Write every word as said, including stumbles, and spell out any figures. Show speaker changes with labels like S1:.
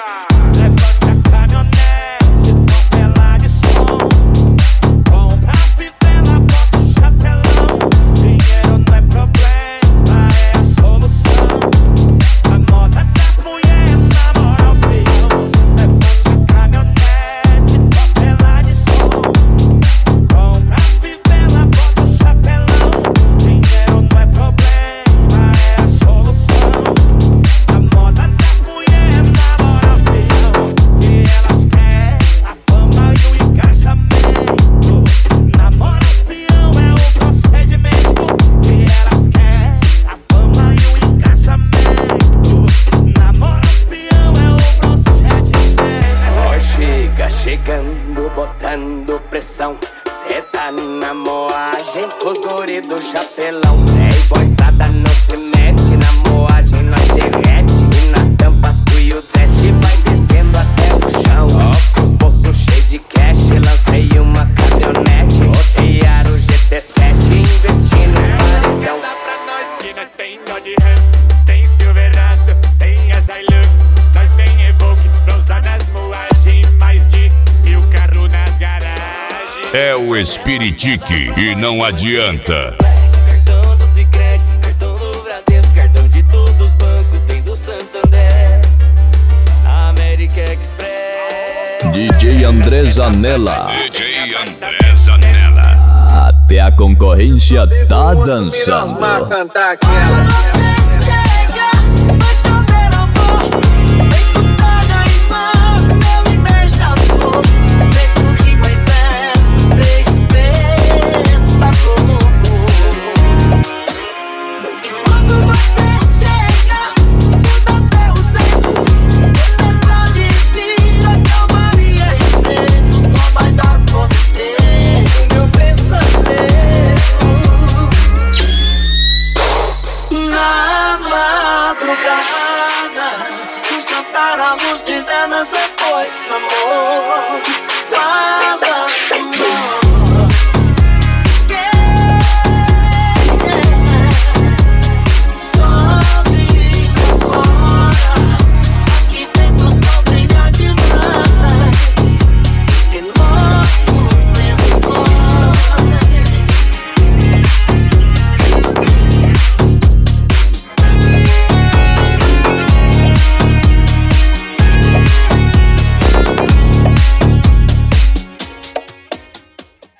S1: Chegando, botando pressão. Cê tá na moagem com os guri do chapelão. Playboyzada não se mete na moagem, nós derrete. E na tampa as cuiudete vai descendo até o chão. Ó, com os bolsos cheios de cash, lancei uma caminhonete. Botei aro G T sete, investindo em paredão.
S2: Dá pra nós que nós tem Dodge Ram, tem Silverado, tem as Hilux, nós tem Evoque, bronzadas moagem, mais de mil carro nas garagens.
S3: É o Espiritique e não adianta.
S1: Cartão do Sicredi, cartão do Bradesco, cartão de todos os bancos, tem do Santander, América Express.
S4: D J André Zanella.
S3: D J André Zanella.
S4: Até a concorrência tá dançando.
S5: Paramos de venas depois, amor.